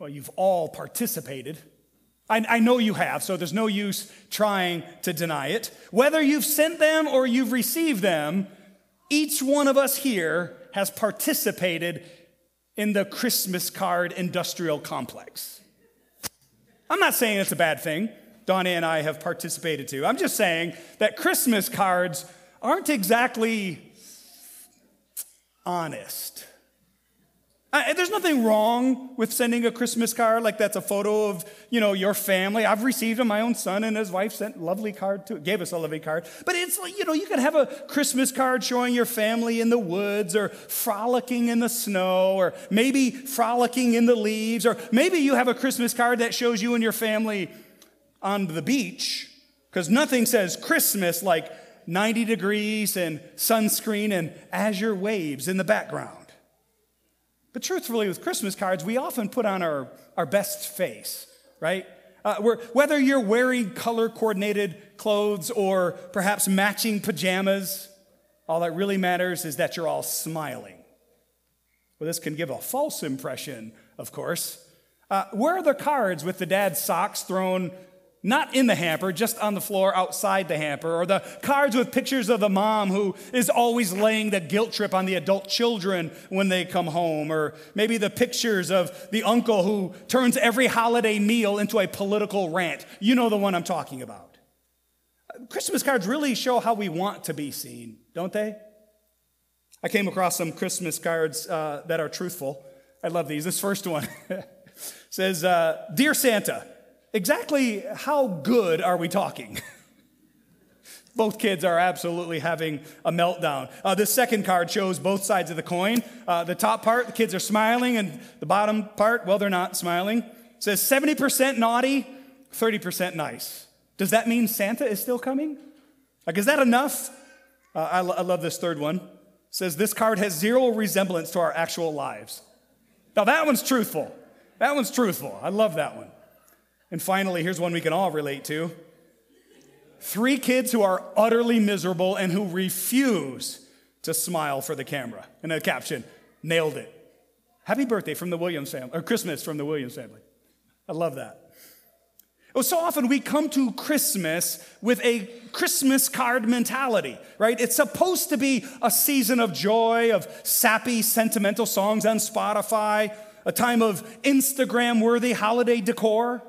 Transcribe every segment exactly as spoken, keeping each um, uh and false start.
Well, you've all participated. I, I know you have, so there's no use trying to deny it. Whether you've sent them or you've received them, each one of us here has participated in the Christmas card industrial complex. I'm not saying it's a bad thing. Donna and I have participated too. I'm just saying that Christmas cards aren't exactly honest. Uh, there's nothing wrong with sending a Christmas card like that's a photo of, you know, your family. I've received them. My own son and his wife sent a lovely card too, gave us a lovely card. But it's like, you know, you could have a Christmas card showing your family in the woods or frolicking in the snow or maybe frolicking in the leaves, or maybe you have a Christmas card that shows you and your family on the beach, because nothing says Christmas like ninety degrees and sunscreen and azure waves in the background. But truthfully, with Christmas cards, we often put on our, our best face, right? Uh, we're, whether you're wearing color-coordinated clothes or perhaps matching pajamas, all that really matters is that you're all smiling. Well, this can give a false impression, of course. Uh, where are the cards with the dad's socks thrown not in the hamper, just on the floor outside the hamper, or the cards with pictures of the mom who is always laying the guilt trip on the adult children when they come home, or maybe the pictures of the uncle who turns every holiday meal into a political rant. You know the one I'm talking about. Christmas cards really show how we want to be seen, don't they? I came across some Christmas cards uh, that are truthful. I love these. This first one says, uh, Dear Santa, exactly how good are we talking? Both kids are absolutely having a meltdown. Uh, this second card shows both sides of the coin. Uh, the top part, the kids are smiling, and the bottom part, well, they're not smiling. It says seventy percent naughty, thirty percent nice. Does that mean Santa is still coming? Like, is that enough? Uh, I, lo- I love this third one. It says this card has zero resemblance to our actual lives. Now, that one's truthful. That one's truthful. I love that one. And finally, here's one we can all relate to. Three kids who are utterly miserable and who refuse to smile for the camera. And a caption, nailed it. Happy birthday from the Williams family, or Christmas from the Williams family. I love that. Well, so often we come to Christmas with a Christmas card mentality, right? It's supposed to be a season of joy, of sappy, sentimental songs on Spotify, a time of Instagram-worthy holiday decor.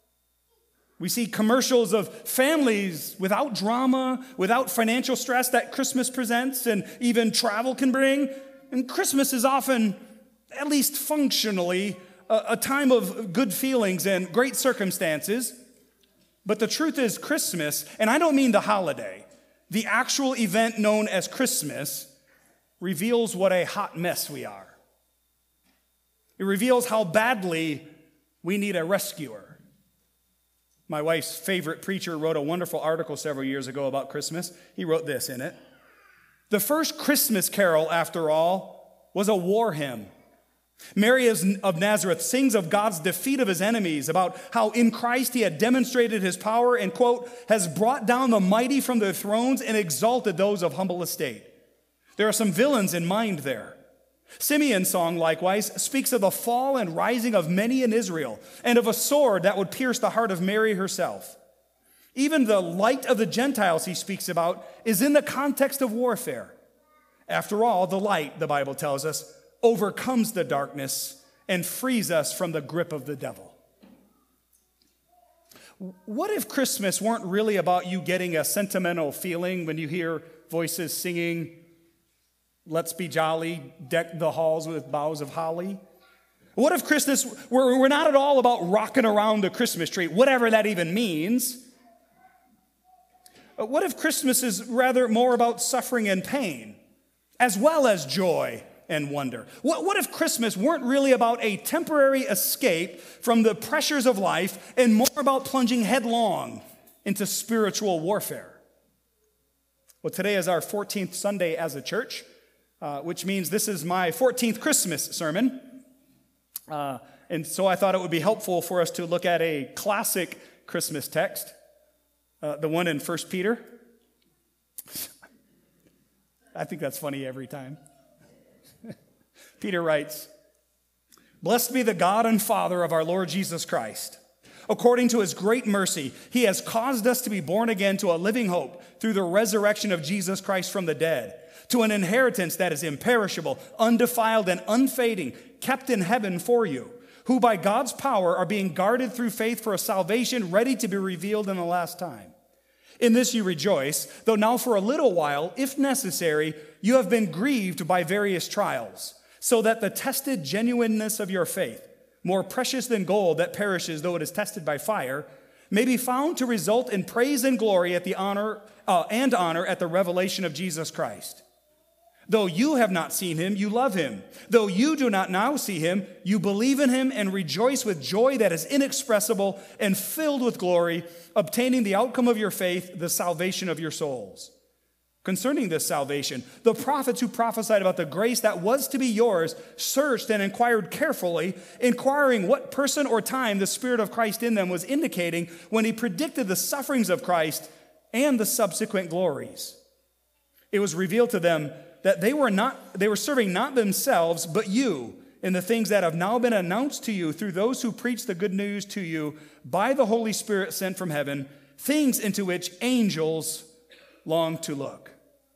We see commercials of families without drama, without financial stress that Christmas presents and even travel can bring. And Christmas is often, at least functionally, a, a time of good feelings and great circumstances. But the truth is Christmas, and I don't mean the holiday, the actual event known as Christmas reveals what a hot mess we are. It reveals how badly we need a rescuer. My wife's favorite preacher wrote a wonderful article several years ago about Christmas. He wrote this in it. The first Christmas carol, after all, was a war hymn. Mary of Nazareth sings of God's defeat of his enemies, about how in Christ he had demonstrated his power and, quote, has brought down the mighty from their thrones and exalted those of humble estate. There are some villains in mind there. Simeon's song, likewise, speaks of the fall and rising of many in Israel and of a sword that would pierce the heart of Mary herself. Even the light of the Gentiles he speaks about is in the context of warfare. After all, the light, the Bible tells us, overcomes the darkness and frees us from the grip of the devil. What if Christmas weren't really about you getting a sentimental feeling when you hear voices singing, "Let's be jolly, deck the halls with boughs of holly"? What if Christmas were, we're not at all about rocking around the Christmas tree, whatever that even means? What if Christmas is rather more about suffering and pain, as well as joy and wonder? What, what if Christmas weren't really about a temporary escape from the pressures of life and more about plunging headlong into spiritual warfare? Well, today is our fourteenth Sunday as a church, uh, which means this is my fourteenth Christmas sermon. Uh, and so I thought it would be helpful for us to look at a classic Christmas text, uh, the one in First Peter. I think that's funny every time. Peter writes, Blessed be the God and Father of our Lord Jesus Christ. According to his great mercy, he has caused us to be born again to a living hope through the resurrection of Jesus Christ from the dead, to an inheritance that is imperishable, undefiled, and unfading, kept in heaven for you, who by God's power are being guarded through faith for a salvation ready to be revealed in the last time. In this you rejoice, though now for a little while, if necessary, you have been grieved by various trials, so that the tested genuineness of your faith, more precious than gold that perishes though it is tested by fire, may be found to result in praise and glory at the honor uh, and honor at the revelation of Jesus Christ. Though you have not seen him, you love him. Though you do not now see him, you believe in him and rejoice with joy that is inexpressible and filled with glory, obtaining the outcome of your faith, the salvation of your souls. Concerning this salvation, the prophets who prophesied about the grace that was to be yours searched and inquired carefully, inquiring what person or time the Spirit of Christ in them was indicating when he predicted the sufferings of Christ and the subsequent glories. It was revealed to them that they were not they were serving not themselves, but you in the things that have now been announced to you through those who preach the good news to you by the Holy Spirit sent from heaven, things into which angels long to look.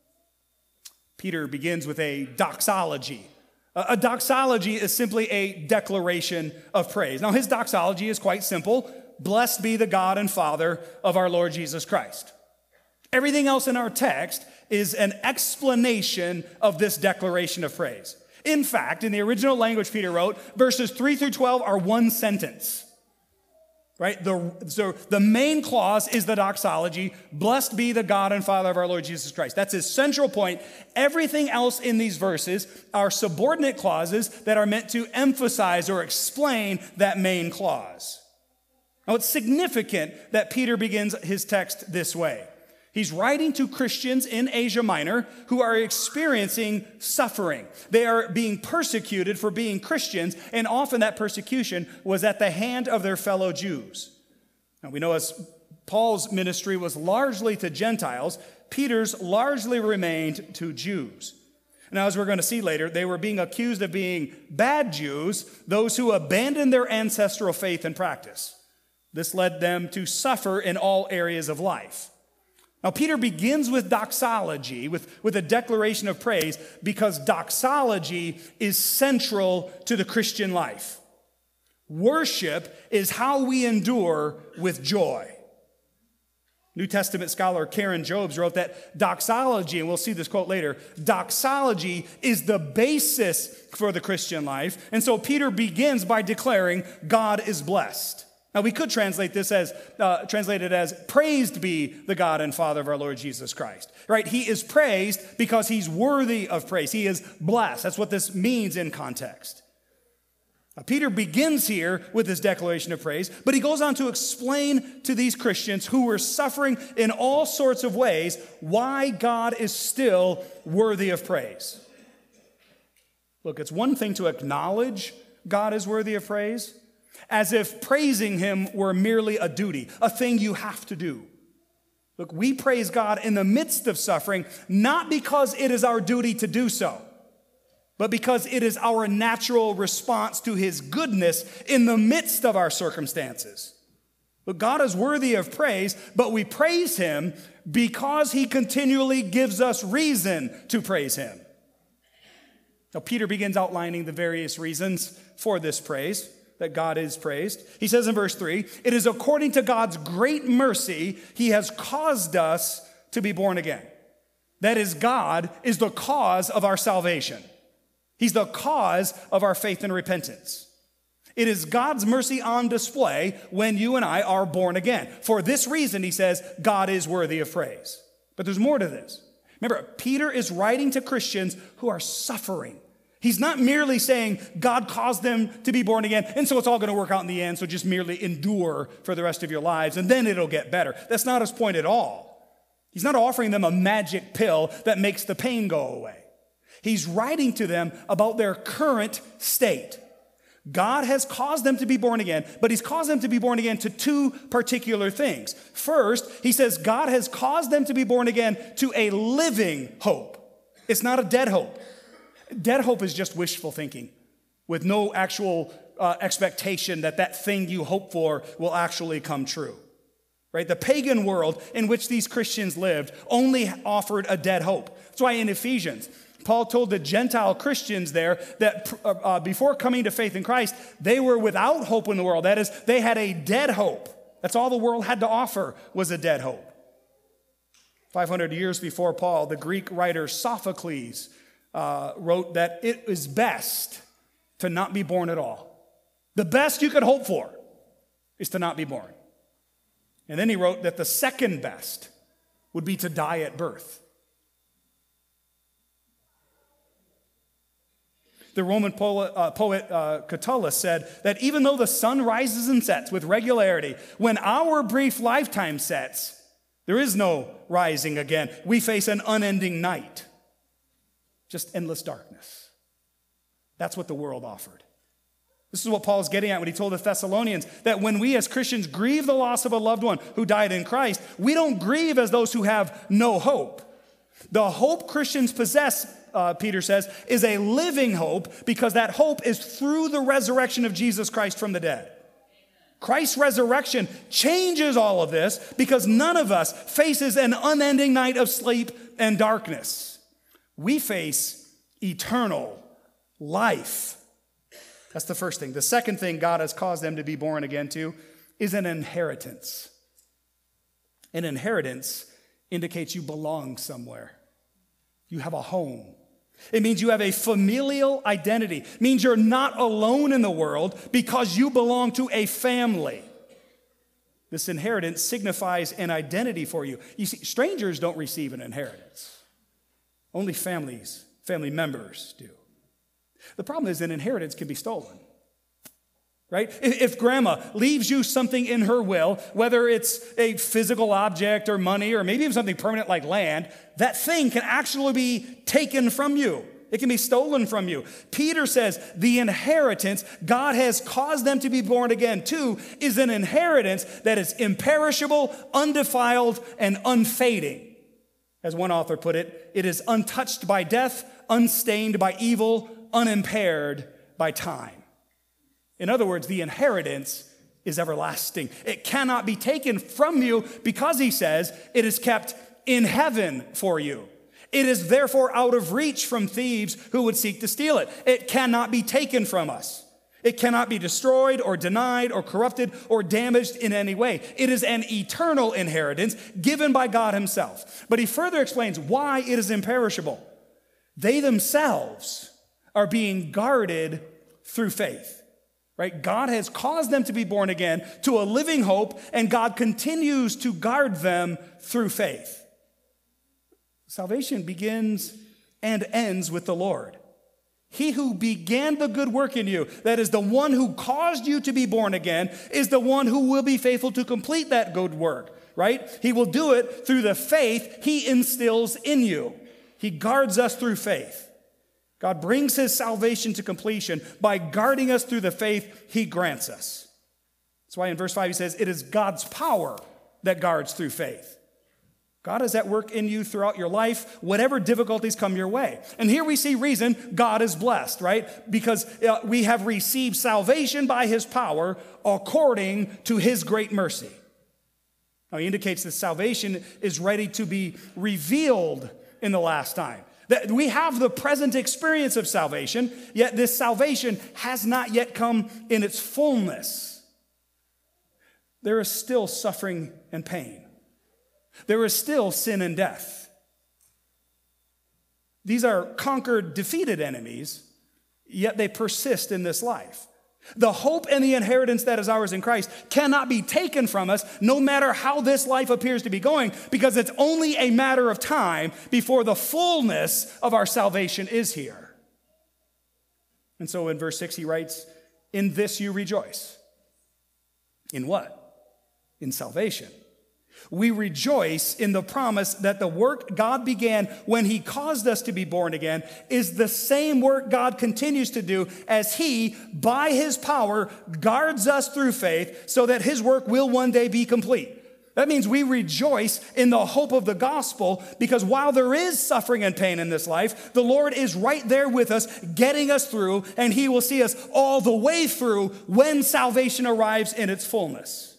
Peter begins with a doxology. A doxology is simply a declaration of praise. Now, his doxology is quite simple. Blessed be the God and Father of our Lord Jesus Christ. Everything else in our text is an explanation of this declaration of praise. In fact, in the original language Peter wrote, verses three through twelve are one sentence. Right? The, so the main clause is the doxology, blessed be the God and Father of our Lord Jesus Christ. That's his central point. Everything else in these verses are subordinate clauses that are meant to emphasize or explain that main clause. Now, it's significant that Peter begins his text this way. He's writing to Christians in Asia Minor who are experiencing suffering. They are being persecuted for being Christians, and often that persecution was at the hand of their fellow Jews. Now, we know as Paul's ministry was largely to Gentiles, Peter's largely remained to Jews. Now, as we're going to see later, they were being accused of being bad Jews, those who abandoned their ancestral faith and practice. This led them to suffer in all areas of life. Now, Peter begins with doxology, with, with a declaration of praise, because doxology is central to the Christian life. Worship is how we endure with joy. New Testament scholar Karen Jobes wrote that doxology, and we'll see this quote later, doxology is the basis for the Christian life. And so Peter begins by declaring God is blessed. Now, we could translate this as, uh, translate it as, praised be the God and Father of our Lord Jesus Christ, right? He is praised because he's worthy of praise. He is blessed. That's what this means in context. Now, Peter begins here with this declaration of praise, but he goes on to explain to these Christians who were suffering in all sorts of ways why God is still worthy of praise. Look, it's one thing to acknowledge God is worthy of praise, as if praising him were merely a duty, a thing you have to do. Look, we praise God in the midst of suffering, not because it is our duty to do so, but because it is our natural response to his goodness in the midst of our circumstances. Look, God is worthy of praise, but we praise him because he continually gives us reason to praise him. Now, Peter begins outlining the various reasons for this praise, that God is praised. He says in verse three, it is according to God's great mercy, he has caused us to be born again. That is, God is the cause of our salvation. He's the cause of our faith and repentance. It is God's mercy on display when you and I are born again. For this reason, he says, God is worthy of praise. But there's more to this. Remember, Peter is writing to Christians who are suffering. He's not merely saying God caused them to be born again, and so it's all going to work out in the end, so just merely endure for the rest of your lives, and then it'll get better. That's not his point at all. He's not offering them a magic pill that makes the pain go away. He's writing to them about their current state. God has caused them to be born again, but he's caused them to be born again to two particular things. First, he says God has caused them to be born again to a living hope. It's not a dead hope. Dead hope is just wishful thinking. with no actual uh, expectation that that thing you hope for will actually come true. Right? The pagan world in which these Christians lived only offered a dead hope. That's why in Ephesians, Paul told the Gentile Christians there that uh, before coming to faith in Christ, they were without hope in the world. That is, they had a dead hope. That's all the world had to offer, was a dead hope. five hundred years before Paul, the Greek writer Sophocles uh, wrote that it is best to not be born at all. The best you could hope for is to not be born. And then he wrote that the second best would be to die at birth. The Roman poet, uh, poet uh, Catullus said that even though the sun rises and sets with regularity, when our brief lifetime sets, there is no rising again. We face an unending night, just endless darkness. That's what the world offered. This is what Paul's getting at when he told the Thessalonians that when we as Christians grieve the loss of a loved one who died in Christ, we don't grieve as those who have no hope. The hope Christians possess, uh, Peter says, is a living hope because that hope is through the resurrection of Jesus Christ from the dead. Christ's resurrection changes all of this because none of us faces an unending night of sleep and darkness. We face eternal life. That's the first thing. The second thing God has caused them to be born again to is an inheritance. An inheritance indicates you belong somewhere. You have a home. It means you have a familial identity. It means you're not alone in the world because you belong to a family. This inheritance signifies an identity for you. You see, strangers don't receive an inheritance. Only families, family members do. The problem is an inheritance can be stolen. Right? If grandma leaves you something in her will, whether it's a physical object or money or maybe even something permanent like land, that thing can actually be taken from you. It can be stolen from you. Peter says the inheritance God has caused them to be born again to is an inheritance that is imperishable, undefiled, and unfading. As one author put it, it is untouched by death, unstained by evil, unimpaired by time. In other words, the inheritance is everlasting. It cannot be taken from you because, he says, it is kept in heaven for you. It is therefore out of reach from thieves who would seek to steal it. It cannot be taken from us. It cannot be destroyed or denied or corrupted or damaged in any way. It is an eternal inheritance given by God himself. But he further explains why it is imperishable. They themselves are being guarded through faith. Right? God has caused them to be born again to a living hope, and God continues to guard them through faith. Salvation begins and ends with the Lord. He who began the good work in you, that is the one who caused you to be born again, is the one who will be faithful to complete that good work, right? He will do it through the faith he instills in you. He guards us through faith. God brings his salvation to completion by guarding us through the faith he grants us. That's why in verse five he says, it is God's power that guards through faith. God is at work in you throughout your life, whatever difficulties come your way. And here we see reason God is blessed, right? Because uh, we have received salvation by his power according to his great mercy. Now he indicates that salvation is ready to be revealed in the last time. That we have the present experience of salvation, yet this salvation has not yet come in its fullness. There is still suffering and pain. There is still sin and death. These are conquered, defeated enemies, yet they persist in this life. The hope and the inheritance that is ours in Christ cannot be taken from us no matter how this life appears to be going, because it's only a matter of time before the fullness of our salvation is here. And so in verse six he writes, in this you rejoice. In what? In salvation. We rejoice in the promise that the work God began when he caused us to be born again is the same work God continues to do as he, by his power, guards us through faith so that his work will one day be complete. That means we rejoice in the hope of the gospel, because while there is suffering and pain in this life, the Lord is right there with us, getting us through, and he will see us all the way through when salvation arrives in its fullness.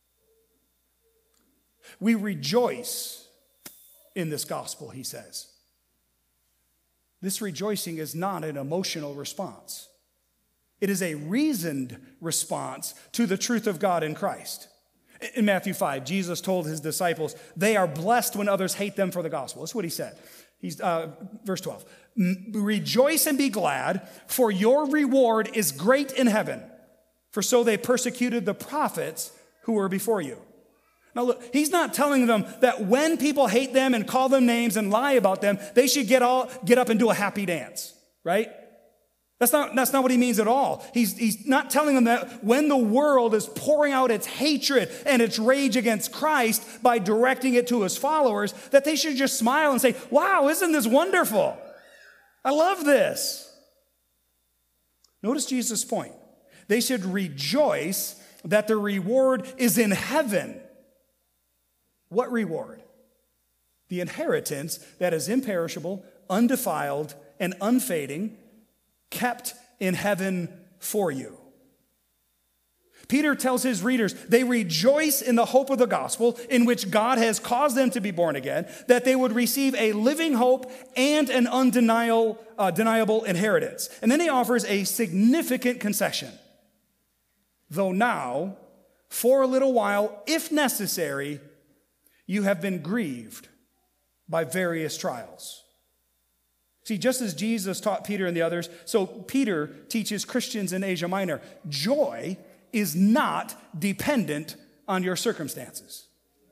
We rejoice in this gospel, he says. This rejoicing is not an emotional response. It is a reasoned response to the truth of God in Christ. In Matthew five, Jesus told his disciples, they are blessed when others hate them for the gospel. That's what he said. He's, uh, verse twelve, rejoice and be glad, for your reward is great in heaven, for so they persecuted the prophets who were before you. Now look, he's not telling them that when people hate them and call them names and lie about them, they should get all get up and do a happy dance, right? That's not, that's not what he means at all. He's, he's not telling them that when the world is pouring out its hatred and its rage against Christ by directing it to his followers, that they should just smile and say, wow, isn't this wonderful? I love this. Notice Jesus' point. They should rejoice that the reward is in heaven. What reward? The inheritance that is imperishable, undefiled, and unfading, kept in heaven for you. Peter tells his readers they rejoice in the hope of the gospel in which God has caused them to be born again, that they would receive a living hope and an undeniable uh, deniable inheritance. And then he offers a significant concession. Though now, for a little while, if necessary, you have been grieved by various trials. See, just as Jesus taught Peter and the others, so Peter teaches Christians in Asia Minor, joy is not dependent on your circumstances.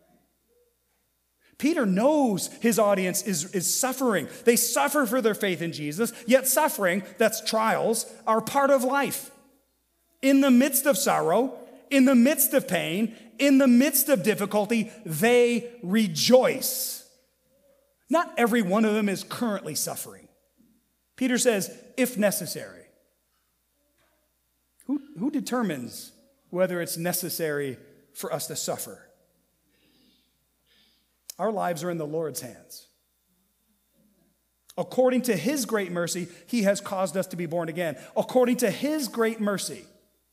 Peter knows his audience is, is suffering. They suffer for their faith in Jesus, yet suffering, that's trials, are part of life. In the midst of sorrow, in the midst of pain, in the midst of difficulty, they rejoice. Not every one of them is currently suffering. Peter says, if necessary. Who, who determines whether it's necessary for us to suffer? Our lives are in the Lord's hands. According to his great mercy, he has caused us to be born again. According to his great mercy,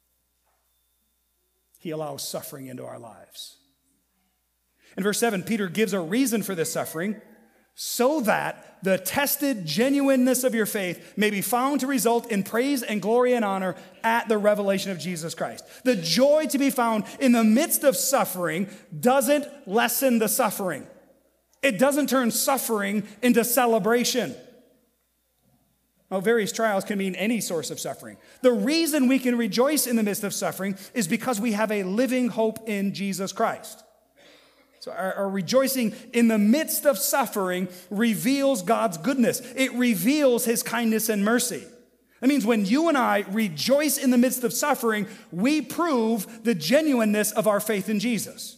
he allows suffering into our lives. In verse seven, Peter gives a reason for this suffering, so that the tested genuineness of your faith may be found to result in praise and glory and honor at the revelation of Jesus Christ. The joy to be found in the midst of suffering doesn't lessen the suffering. It doesn't turn suffering into celebration. Now, various trials can mean any source of suffering. The reason we can rejoice in the midst of suffering is because we have a living hope in Jesus Christ. So our, our rejoicing in the midst of suffering reveals God's goodness. It reveals his kindness and mercy. That means when you and I rejoice in the midst of suffering, we prove the genuineness of our faith in Jesus.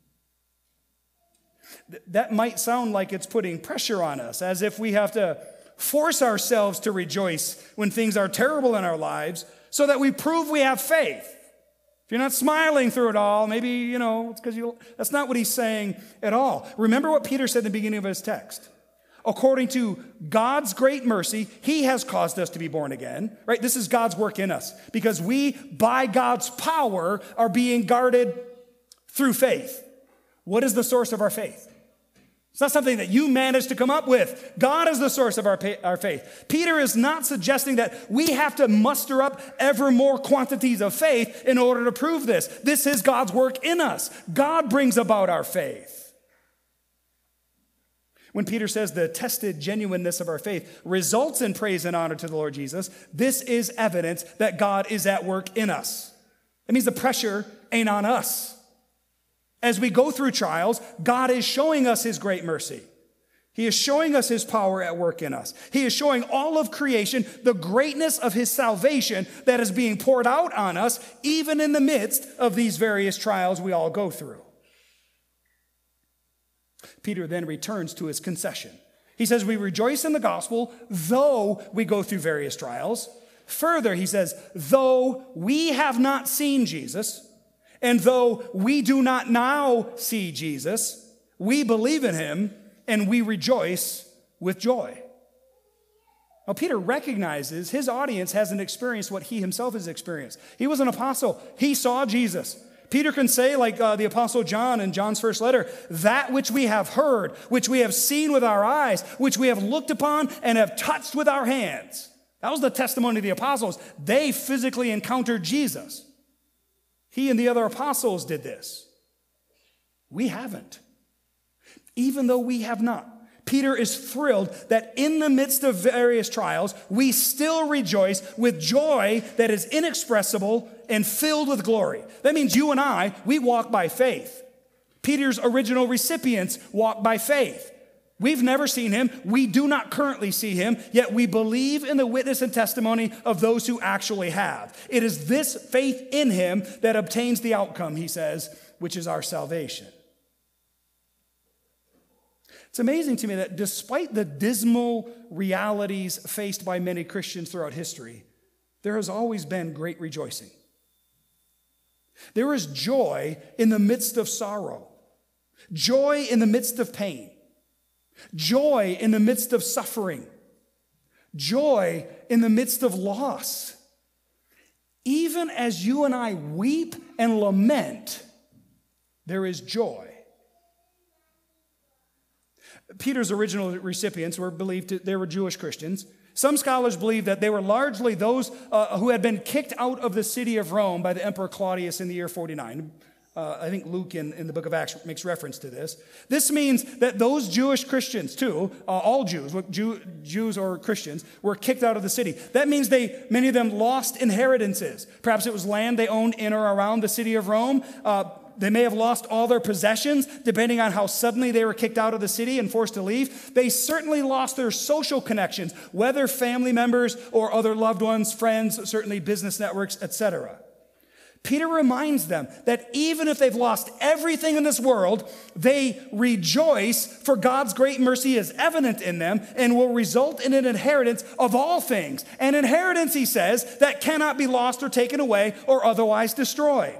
Th- that might sound like it's putting pressure on us, as if we have to force ourselves to rejoice when things are terrible in our lives so that we prove we have faith. If you're not smiling through it all, maybe, you know, it's because you, that's not what he's saying at all. Remember what Peter said in the beginning of his text. According to God's great mercy, he has caused us to be born again, right? This is God's work in us because we, by God's power, are being guarded through faith. What is the source of our faith? It's not something that you managed to come up with. God is the source of our, our faith. Peter is not suggesting that we have to muster up ever more quantities of faith in order to prove this. This is God's work in us. God brings about our faith. When Peter says the tested genuineness of our faith results in praise and honor to the Lord Jesus, this is evidence that God is at work in us. That means the pressure ain't on us. As we go through trials, God is showing us his great mercy. He is showing us his power at work in us. He is showing all of creation the greatness of his salvation that is being poured out on us, even in the midst of these various trials we all go through. Peter then returns to his concession. He says, we rejoice in the gospel, though we go through various trials. Further, he says, though we have not seen Jesus, And though we do not now see Jesus, we believe in him and we rejoice with joy. Now, Peter recognizes his audience hasn't experienced what he himself has experienced. He was an apostle. He saw Jesus. Peter can say, like uh, the Apostle John in John's first letter, that which we have heard, which we have seen with our eyes, which we have looked upon and have touched with our hands. That was the testimony of the apostles. They physically encountered Jesus. He and the other apostles did this. We haven't. Even though we have not. Peter is thrilled that in the midst of various trials, we still rejoice with joy that is inexpressible and filled with glory. That means you and I, we walk by faith. Peter's original recipients walk by faith. We've never seen him. We do not currently see him, yet we believe in the witness and testimony of those who actually have. It is this faith in him that obtains the outcome, he says, which is our salvation. It's amazing to me that despite the dismal realities faced by many Christians throughout history, there has always been great rejoicing. There is joy in the midst of sorrow, joy in the midst of pain, joy in the midst of suffering, joy in the midst of loss. Even as you and I weep and lament, there is joy. Peter's original recipients were believed to, they were Jewish Christians. Some scholars believe that they were largely those uh, who had been kicked out of the city of Rome by the Emperor Claudius in the year forty-nine. Uh, I think Luke in, in the book of Acts makes reference to this. This means that those Jewish Christians, too, uh, all Jews, Jew, Jews or Christians, were kicked out of the city. That means they, many of them lost inheritances. Perhaps it was land they owned in or around the city of Rome. Uh, They may have lost all their possessions, depending on how suddenly they were kicked out of the city and forced to leave. They certainly lost their social connections, whether family members or other loved ones, friends, certainly business networks, et cetera. Peter reminds them that even if they've lost everything in this world, they rejoice, for God's great mercy is evident in them and will result in an inheritance of all things. An inheritance, he says, that cannot be lost or taken away or otherwise destroyed.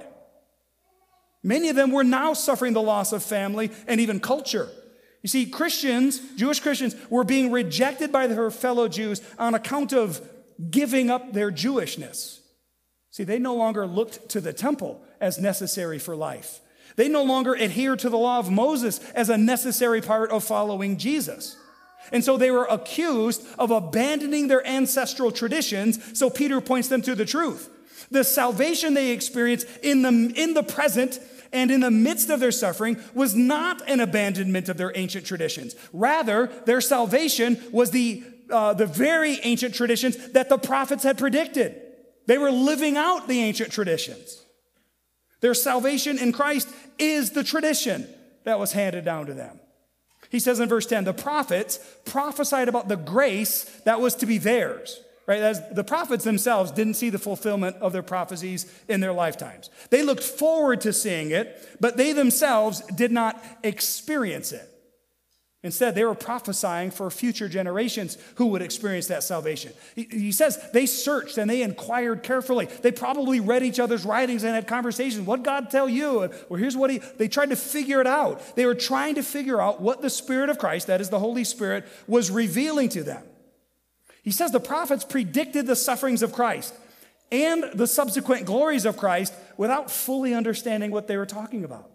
Many of them were now suffering the loss of family and even culture. You see, Christians, Jewish Christians, were being rejected by their fellow Jews on account of giving up their Jewishness. See, they no longer looked to the temple as necessary for life. They no longer adhered to the law of Moses as a necessary part of following Jesus. And so they were accused of abandoning their ancestral traditions, so Peter points them to the truth. The salvation they experienced in the, in the present and in the midst of their suffering was not an abandonment of their ancient traditions. Rather, their salvation was the, uh, the very ancient traditions that the prophets had predicted. They were living out the ancient traditions. Their salvation in Christ is the tradition that was handed down to them. He says in verse ten, the prophets prophesied about the grace that was to be theirs. Right? As the prophets themselves didn't see the fulfillment of their prophecies in their lifetimes. They looked forward to seeing it, but they themselves did not experience it. Instead, they were prophesying for future generations who would experience that salvation. He, he says they searched and they inquired carefully. They probably read each other's writings and had conversations. What did God tell you? Well, here's what he, they tried to figure it out. They were trying to figure out what the Spirit of Christ, that is the Holy Spirit, was revealing to them. He says the prophets predicted the sufferings of Christ and the subsequent glories of Christ without fully understanding what they were talking about.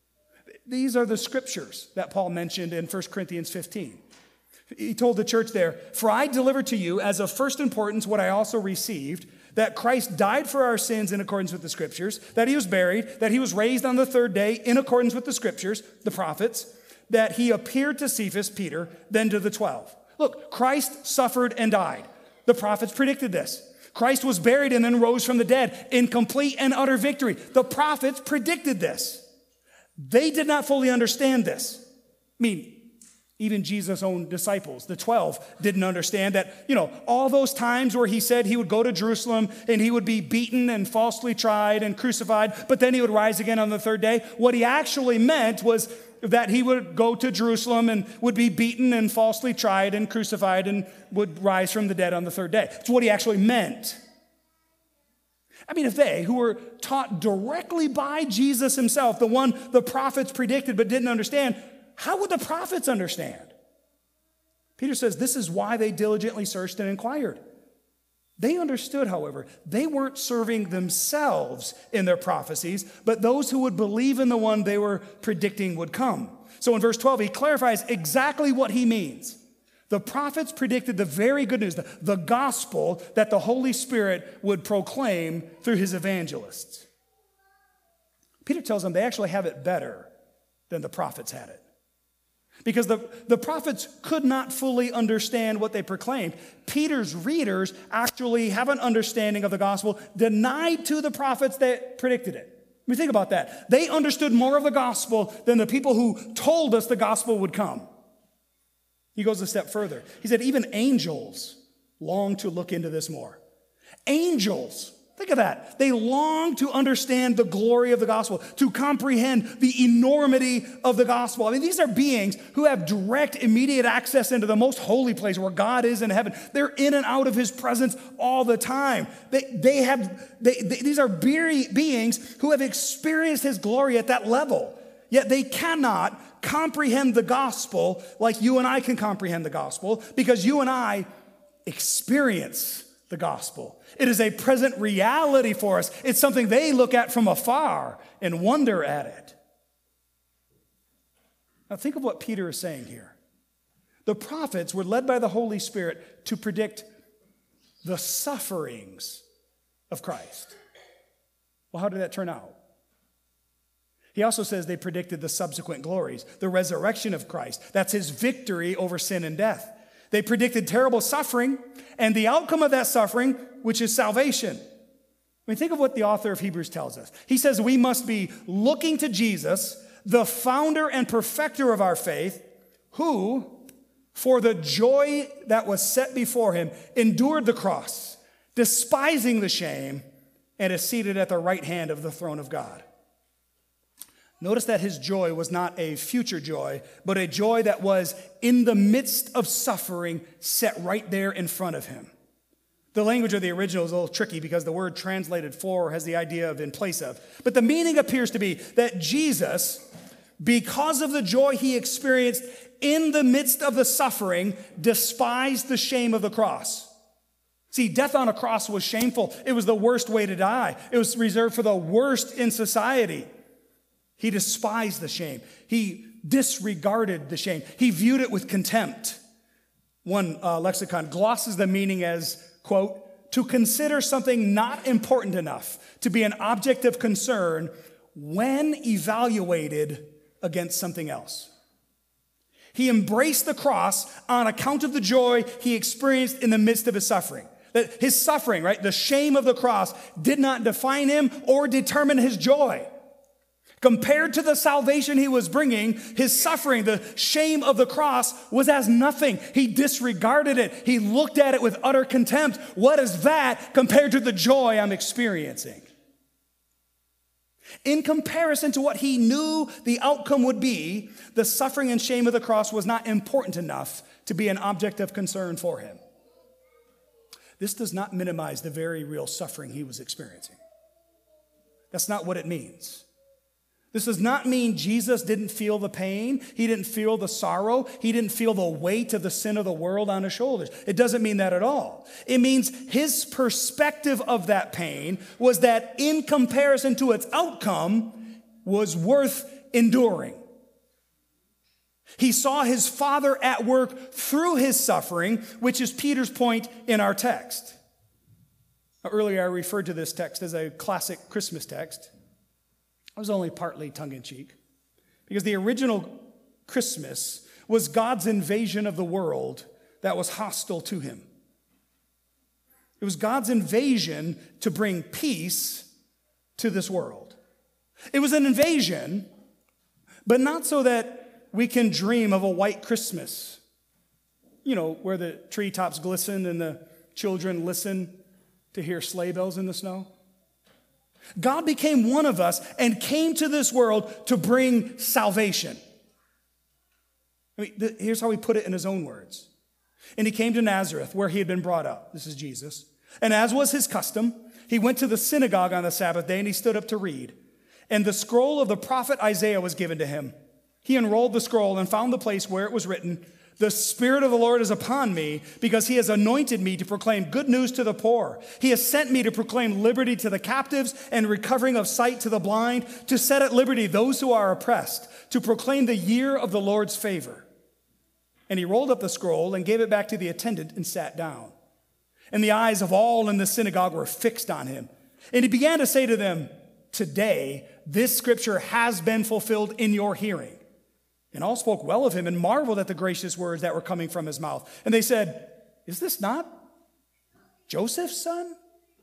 These are the scriptures that Paul mentioned in First Corinthians fifteen. He told the church there, "For I delivered to you as of first importance what I also received, that Christ died for our sins in accordance with the scriptures, that he was buried, that he was raised on the third day in accordance with the scriptures, the prophets, that he appeared to Cephas, Peter, then to the twelve." Look, Christ suffered and died. The prophets predicted this. Christ was buried and then rose from the dead in complete and utter victory. The prophets predicted this. They did not fully understand this. I mean, even Jesus' own disciples, the twelve, didn't understand that, you know, all those times where he said he would go to Jerusalem and he would be beaten and falsely tried and crucified, but then he would rise again on the third day. What he actually meant was that he would go to Jerusalem and would be beaten and falsely tried and crucified and would rise from the dead on the third day. That's what he actually meant. I mean, if they, who were taught directly by Jesus himself, the one the prophets predicted but didn't understand, how would the prophets understand? Peter says this is why they diligently searched and inquired. They understood, however, they weren't serving themselves in their prophecies, but those who would believe in the one they were predicting would come. So in verse twelve, he clarifies exactly what he means. The prophets predicted the very good news, the, the gospel that the Holy Spirit would proclaim through his evangelists. Peter tells them they actually have it better than the prophets had it. Because the, the prophets could not fully understand what they proclaimed. Peter's readers actually have an understanding of the gospel denied to the prophets that predicted it. I mean, think about that. They understood more of the gospel than the people who told us the gospel would come. He goes a step further. He said, even angels long to look into this more. Angels, think of that. They long to understand the glory of the gospel, to comprehend the enormity of the gospel. I mean, these are beings who have direct, immediate access into the most holy place where God is in heaven. They're in and out of his presence all the time. They, they have, they, they, these are beings who have experienced his glory at that level. Yet they cannot comprehend the gospel like you and I can comprehend the gospel, because you and I experience the gospel. It is a present reality for us. It's something they look at from afar and wonder at it. Now think of what Peter is saying here. The prophets were led by the Holy Spirit to predict the sufferings of Christ. Well, how did that turn out? He also says they predicted the subsequent glories, the resurrection of Christ. That's his victory over sin and death. They predicted terrible suffering and the outcome of that suffering, which is salvation. I mean, think of what the author of Hebrews tells us. He says we must be looking to Jesus, the founder and perfecter of our faith, who, for the joy that was set before him, endured the cross, despising the shame, and is seated at the right hand of the throne of God. Notice that his joy was not a future joy, but a joy that was in the midst of suffering, set right there in front of him. The language of the original is a little tricky because the word translated for has the idea of in place of. But the meaning appears to be that Jesus, because of the joy he experienced in the midst of the suffering, despised the shame of the cross. See, death on a cross was shameful. It was the worst way to die. It was reserved for the worst in society. He despised the shame. He disregarded the shame. He viewed it with contempt. One uh, lexicon glosses the meaning as, quote, to consider something not important enough to be an object of concern when evaluated against something else. He embraced the cross on account of the joy he experienced in the midst of his suffering. That his suffering, right, the shame of the cross did not define him or determine his joy. Compared to the salvation he was bringing, his suffering, the shame of the cross, was as nothing. He disregarded it. He looked at it with utter contempt. What is that compared to the joy I'm experiencing? In comparison to what he knew the outcome would be, the suffering and shame of the cross was not important enough to be an object of concern for him. This does not minimize the very real suffering he was experiencing. That's not what it means. This does not mean Jesus didn't feel the pain. He didn't feel the sorrow. He didn't feel the weight of the sin of the world on his shoulders. It doesn't mean that at all. It means his perspective of that pain was that in comparison to its outcome was worth enduring. He saw his Father at work through his suffering, which is Peter's point in our text. Now, earlier I referred to this text as a classic Christmas text. I was only partly tongue-in-cheek, because the original Christmas was God's invasion of the world that was hostile to him. It was God's invasion to bring peace to this world. It was an invasion, but not so that we can dream of a white Christmas, you know, where the treetops glisten and the children listen to hear sleigh bells in the snow. God became one of us and came to this world to bring salvation. I mean, th- here's how he put it in his own words. And he came to Nazareth, where he had been brought up. This is Jesus. And as was his custom, he went to the synagogue on the Sabbath day and he stood up to read. And the scroll of the prophet Isaiah was given to him. He unrolled the scroll and found the place where it was written, "The Spirit of the Lord is upon me, because he has anointed me to proclaim good news to the poor. He has sent me to proclaim liberty to the captives and recovering of sight to the blind, to set at liberty those who are oppressed, to proclaim the year of the Lord's favor." And he rolled up the scroll and gave it back to the attendant and sat down. And the eyes of all in the synagogue were fixed on him. And he began to say to them, "Today, this scripture has been fulfilled in your hearing." And all spoke well of him and marveled at the gracious words that were coming from his mouth. And they said, "Is this not Joseph's son?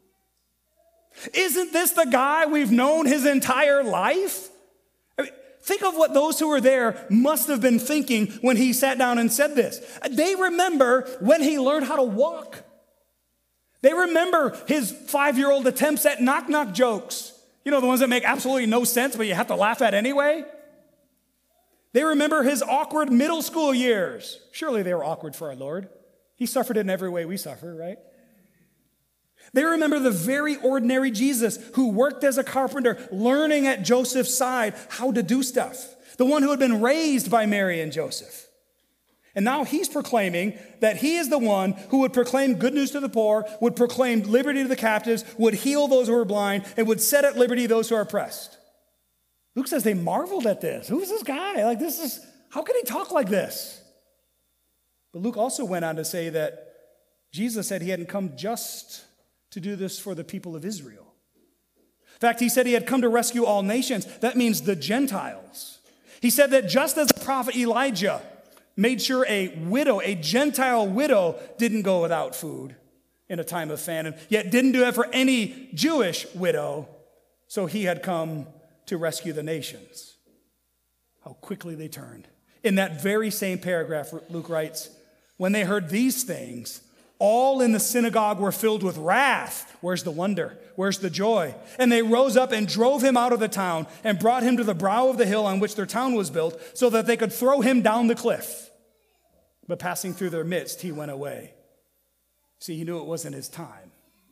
Isn't this the guy we've known his entire life?" I mean, think of what those who were there must have been thinking when he sat down and said this. They remember when he learned how to walk. They remember his five-year-old attempts at knock-knock jokes. You know, the ones that make absolutely no sense, but you have to laugh at anyway. They remember his awkward middle school years. Surely they were awkward for our Lord. He suffered in every way we suffer, right? They remember the very ordinary Jesus who worked as a carpenter, learning at Joseph's side how to do stuff. The one who had been raised by Mary and Joseph. And now he's proclaiming that he is the one who would proclaim good news to the poor, would proclaim liberty to the captives, would heal those who are blind, and would set at liberty those who are oppressed. Luke says they marveled at this. Who's this guy? Like, this is, how can he talk like this? But Luke also went on to say that Jesus said he hadn't come just to do this for the people of Israel. In fact, he said he had come to rescue all nations. That means the Gentiles. He said that just as the prophet Elijah made sure a widow, a Gentile widow, didn't go without food in a time of famine, yet didn't do that for any Jewish widow, so he had come to rescue the nations. How quickly they turned. In that very same paragraph, Luke writes, when they heard these things, all in the synagogue were filled with wrath. Where's the wonder? Where's the joy? And they rose up and drove him out of the town and brought him to the brow of the hill on which their town was built, so that they could throw him down the cliff. But passing through their midst, he went away. See, he knew it wasn't his time.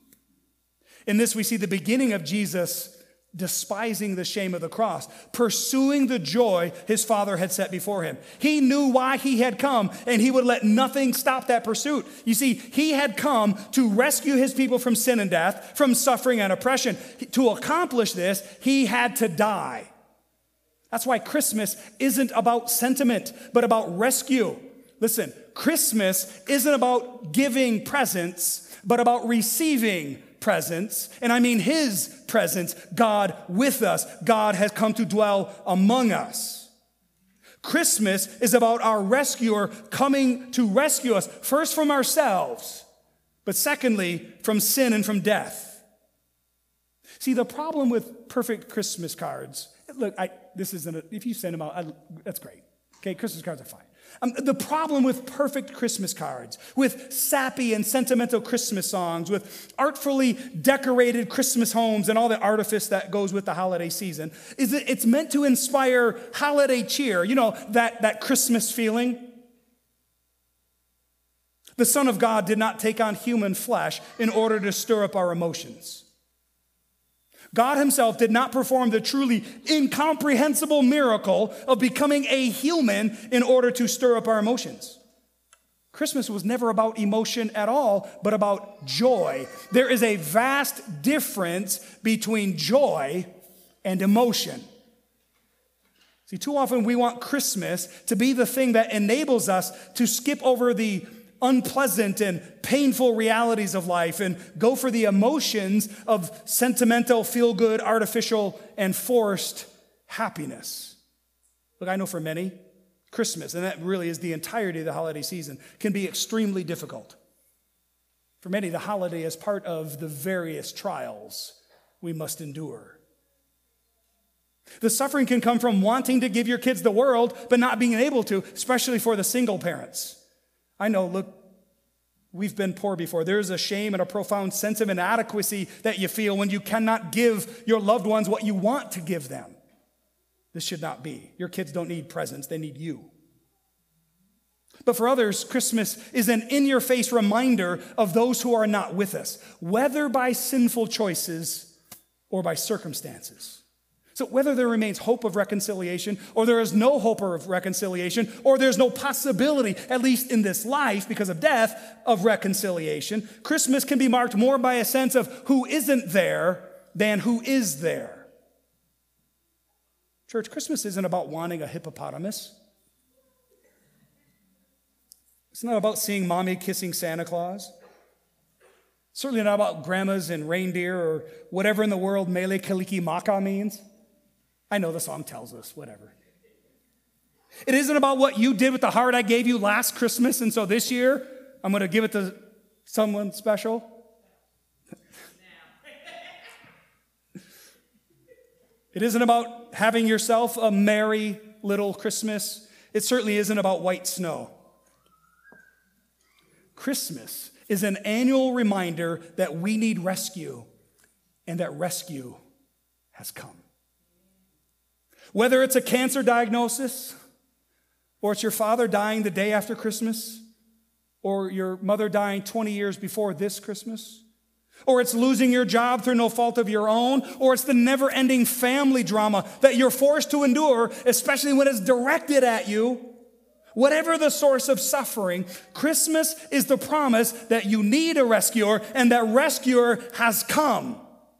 In this, we see the beginning of Jesus despising the shame of the cross, pursuing the joy his Father had set before him. He knew why he had come, and he would let nothing stop that pursuit. You see, he had come to rescue his people from sin and death, from suffering and oppression. To accomplish this, he had to die. That's why Christmas isn't about sentiment, but about rescue. Listen, Christmas isn't about giving presents, but about receiving presence, and I mean his presence, God with us. God has come to dwell among us. Christmas is about our rescuer coming to rescue us, first from ourselves, but secondly, from sin and from death. See, the problem with perfect Christmas cards, look, I, this isn't, a, if you send them out, I, that's great. Okay, Christmas cards are fine. Um, the problem with perfect Christmas cards, with sappy and sentimental Christmas songs, with artfully decorated Christmas homes and all the artifice that goes with the holiday season, is that it's meant to inspire holiday cheer, you know, that, that Christmas feeling. The Son of God did not take on human flesh in order to stir up our emotions. God himself did not perform the truly incomprehensible miracle of becoming a human in order to stir up our emotions. Christmas was never about emotion at all, but about joy. There is a vast difference between joy and emotion. See, too often we want Christmas to be the thing that enables us to skip over the unpleasant and painful realities of life and go for the emotions of sentimental, feel-good, artificial, and forced happiness. Look, I know for many, Christmas, and that really is the entirety of the holiday season, can be extremely difficult. For many, the holiday is part of the various trials we must endure. The suffering can come from wanting to give your kids the world, but not being able to, especially for the single parents. I know, look, we've been poor before. There's a shame and a profound sense of inadequacy that you feel when you cannot give your loved ones what you want to give them. This should not be. Your kids don't need presents, they need you. But for others, Christmas is an in-your-face reminder of those who are not with us, whether by sinful choices or by circumstances. So whether there remains hope of reconciliation, or there is no hope of reconciliation, or there's no possibility, at least in this life because of death, of reconciliation, Christmas can be marked more by a sense of who isn't there than who is there. Church, Christmas isn't about wanting a hippopotamus. It's not about seeing mommy kissing Santa Claus. Certainly not about grandmas and reindeer or whatever in the world Mele Kalikimaka means. I know the song tells us, whatever. It isn't about what you did with the heart I gave you last Christmas, and so this year I'm going to give it to someone special. It isn't about having yourself a merry little Christmas. It certainly isn't about white snow. Christmas is an annual reminder that we need rescue and that rescue has come. Whether it's a cancer diagnosis, or it's your father dying the day after Christmas, or your mother dying twenty years before this Christmas, or it's losing your job through no fault of your own, or it's the never-ending family drama that you're forced to endure, especially when it's directed at you. Whatever the source of suffering, Christmas is the promise that you need a rescuer and that rescuer has come.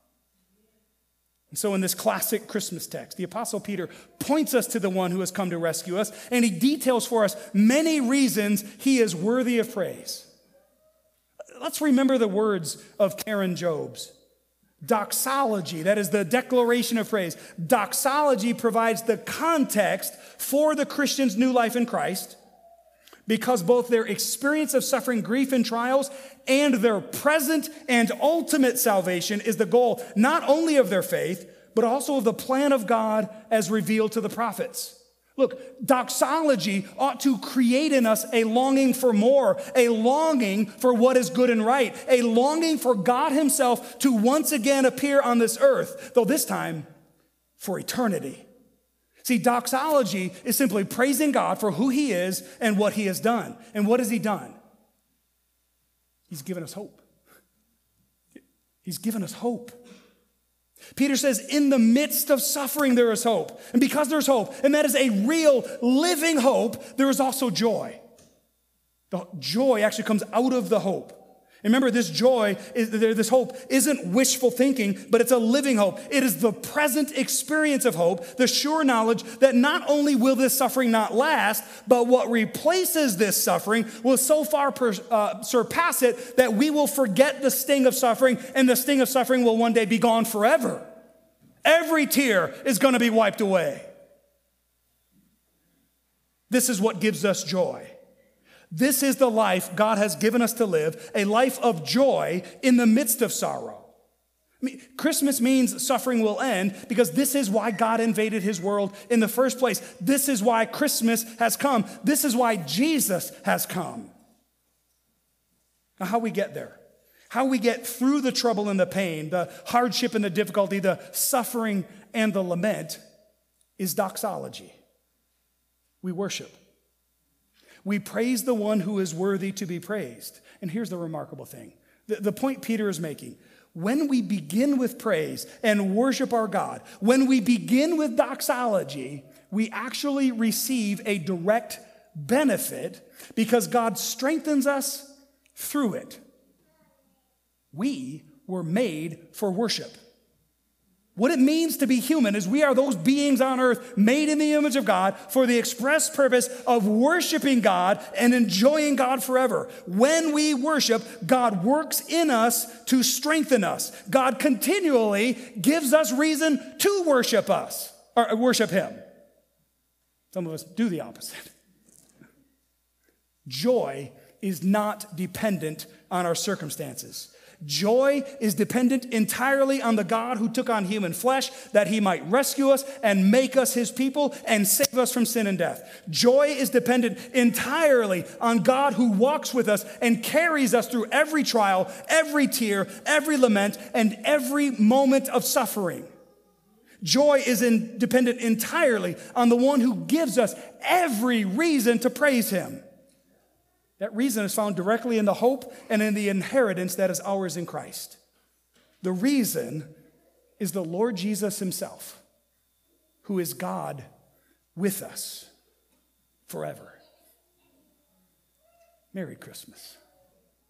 And so in this classic Christmas text, the Apostle Peter points us to the one who has come to rescue us, and he details for us many reasons he is worthy of praise. Let's remember the words of Karen Jobes. Doxology, that is the declaration of praise. Doxology provides the context for the Christian's new life in Christ, because both their experience of suffering, grief, and trials and their present and ultimate salvation is the goal not only of their faith, but also of the plan of God as revealed to the prophets. Look, doxology ought to create in us a longing for more, a longing for what is good and right, a longing for God himself to once again appear on this earth, though this time for eternity. See, doxology is simply praising God for who he is and what he has done. And what has he done? He's given us hope. He's given us hope. Peter says, in the midst of suffering, there is hope. And because there's hope, and that is a real living hope, there is also joy. The joy actually comes out of the hope. And remember, this joy, is, this hope isn't wishful thinking, but it's a living hope. It is the present experience of hope, the sure knowledge that not only will this suffering not last, but what replaces this suffering will so far per, uh, surpass it that we will forget the sting of suffering, and the sting of suffering will one day be gone forever. Every tear is going to be wiped away. This is what gives us joy. This is the life God has given us to live, a life of joy in the midst of sorrow. I mean, Christmas means suffering will end because this is why God invaded his world in the first place. This is why Christmas has come. This is why Jesus has come. Now, how we get there, how we get through the trouble and the pain, the hardship and the difficulty, the suffering and the lament is doxology. We worship. We praise the one who is worthy to be praised. And here's the remarkable thing. The, the point Peter is making. When we begin with praise and worship our God, when we begin with doxology, we actually receive a direct benefit because God strengthens us through it. We were made for worship. What it means to be human is we are those beings on earth made in the image of God for the express purpose of worshiping God and enjoying God forever. When we worship, God works in us to strengthen us. God continually gives us reason to worship us, or worship him. Some of us do the opposite. Joy is not dependent on our circumstances. Joy is dependent entirely on the God who took on human flesh that he might rescue us and make us his people and save us from sin and death. Joy is dependent entirely on God who walks with us and carries us through every trial, every tear, every lament, and every moment of suffering. Joy is in, dependent entirely on the one who gives us every reason to praise him. That reason is found directly in the hope and in the inheritance that is ours in Christ. The reason is the Lord Jesus himself, who is God with us forever. Merry Christmas.